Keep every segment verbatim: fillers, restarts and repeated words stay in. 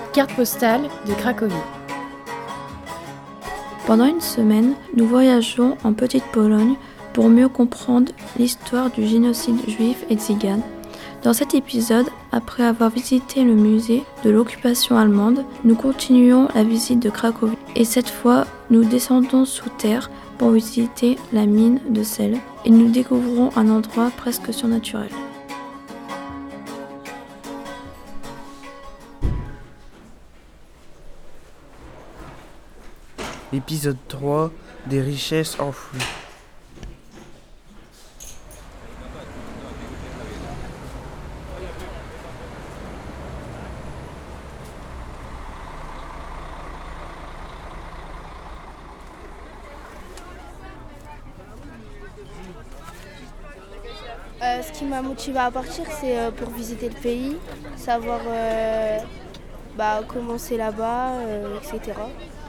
Carte postale de Cracovie. Pendant une semaine, nous voyageons en Petite Pologne pour mieux comprendre l'histoire du génocide juif et tzigane. Dans cet épisode, après avoir visité le musée de l'occupation allemande, nous continuons la visite de Cracovie. Et cette fois, nous descendons sous terre pour visiter la mine de sel et nous découvrons un endroit presque surnaturel. Épisode trois, des richesses enfouies. Euh, ce qui m'a motivée à partir, c'est euh, pour visiter le pays, savoir euh, bah, comment c'est là-bas, euh, et cetera.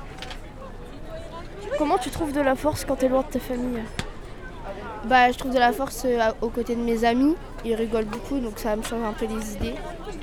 Comment tu trouves de la force quand tu es loin de ta famille ? Bah, je trouve de la force euh, aux côtés de mes amis. Ils rigolent beaucoup, donc ça me change un peu les idées.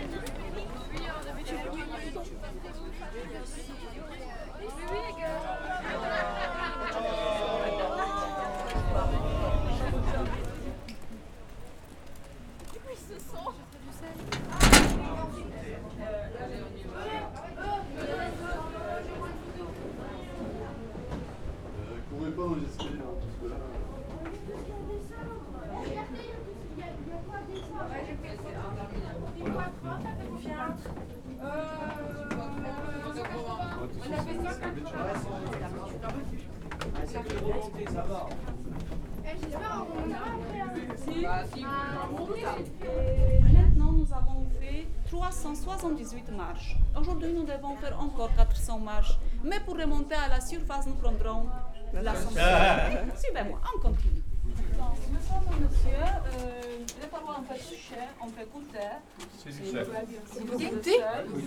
Maintenant, nous avons fait trois cent soixante-dix-huit marches. Aujourd'hui, nous devons faire encore quatre cents marches. Mais pour remonter à la surface, nous prendrons l'ascenseur. Suivez-moi, on continue. Donc, monsieur, monsieur euh, les parois un peu touchées, on peut goûter. C'est du sel. Si vous goûtez,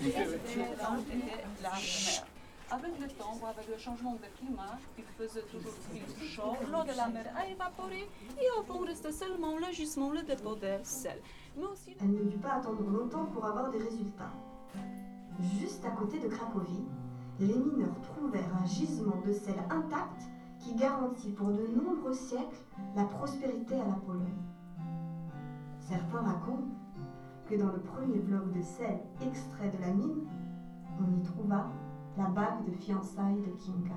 la mer. Avec le temps, ou avec le changement de climat, il faisait toujours plus chaud, l'eau de la mer a évaporé et au fond reste seulement le gisement, le dépôt de sel. Mais aussi... Elle ne dut pas attendre longtemps pour avoir des résultats. Juste à côté de Cracovie, les mineurs trouvèrent un gisement de sel intact qui garantit pour de nombreux siècles la prospérité à la Pologne. Certains racontent que dans le premier bloc de sel extrait de la mine, on y trouva la bague de fiançailles de Kinga.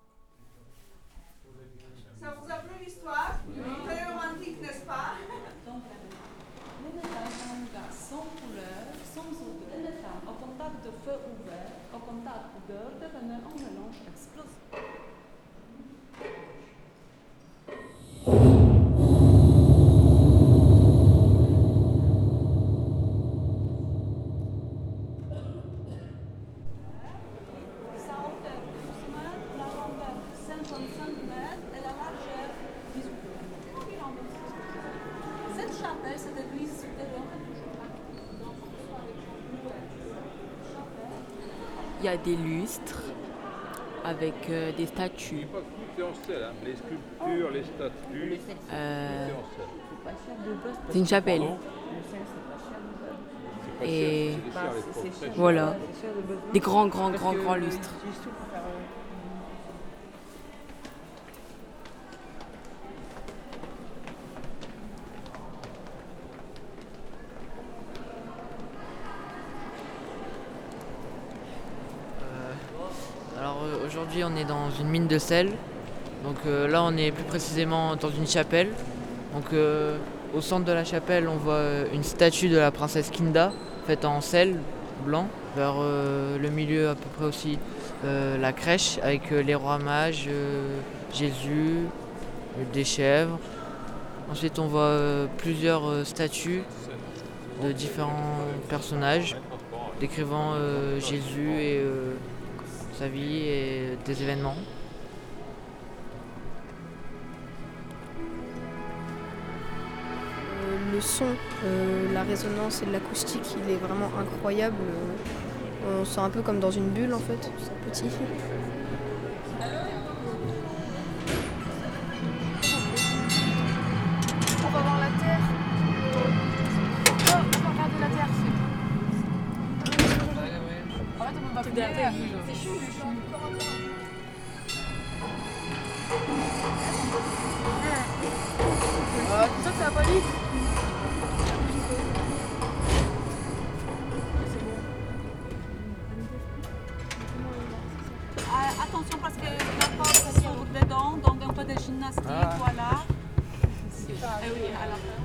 Ça vous a plu l'histoire ? Très romantique, n'est-ce pas ? Donc, les métals sont un gaz sans couleur, sans odeur. Les métals au contact de feu ouvert, au contact d'odeur, devenaient un mélange explosif. Il y a des lustres avec euh, des statues. Tout est en sel, hein. Les sculptures, les statues. Euh, tout est en sel. c'est une chapelle. Et C'est cher, les pauvres, très cher. voilà, des grands, grands, grands, grands lustres. Alors euh, aujourd'hui on est dans une mine de sel, donc euh, là on est plus précisément dans une chapelle. Donc euh, au centre de la chapelle on voit euh, une statue de la princesse Kinda faite en sel blanc. Vers euh, le milieu à peu près aussi euh, la crèche avec euh, les rois mages, euh, Jésus, euh, des chèvres. Ensuite on voit euh, plusieurs euh, statues de différents personnages décrivant euh, Jésus et euh, sa vie et des événements. Euh, le son, euh, la résonance et l'acoustique, il est vraiment incroyable. On se sent un peu comme dans une bulle en fait, c'est petit. On va voir la terre. Oh, on va regarder la terre. C'est... Arrête, Ah, attention parce que la porte s'ouvre dedans, donc un peu de gymnastique, ah. Voilà. Et oui, à la fin.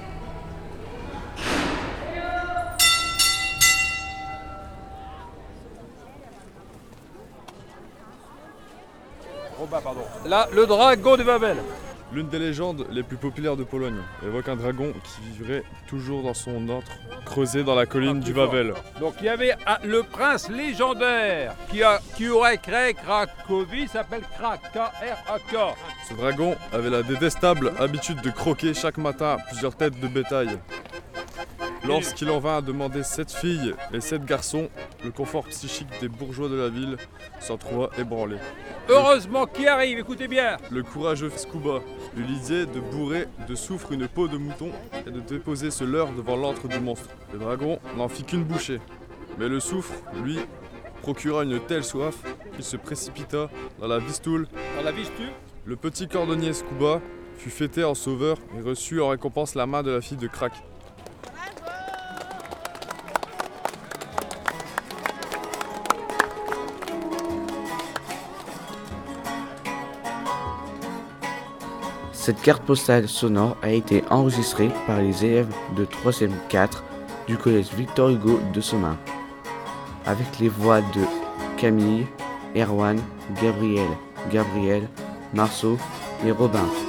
Robin, pardon. Là, le dragon de Wawel. L'une des légendes les plus populaires de Pologne évoque un dragon qui vivrait toujours dans son antre, creusé dans la colline du Wawel. Donc il y avait un, le prince légendaire qui, a, qui aurait créé Cracovie, s'appelle Krak, K R A K. Ce dragon avait la détestable habitude de croquer chaque matin plusieurs têtes de bétail. Lorsqu'il en vint à demander sept filles et sept garçons, le confort psychique des bourgeois de la ville s'en trouva ébranlé. Heureusement qui arrive, écoutez bien. Le courageux Scuba lui disait de bourrer de soufre une peau de mouton et de déposer ce leurre devant l'antre du monstre. Le dragon n'en fit qu'une bouchée, mais le soufre, lui, procura une telle soif qu'il se précipita dans la Vistule. Dans la Vistule ? Le petit cordonnier Scuba fut fêté en sauveur et reçut en récompense la main de la fille de Krak. Cette carte postale sonore a été enregistrée par les élèves de troisième quatre du collège Victor Hugo de Somain, avec les voix de Camille, Erwan, Gabriel, Gabriel, Marceau et Robin.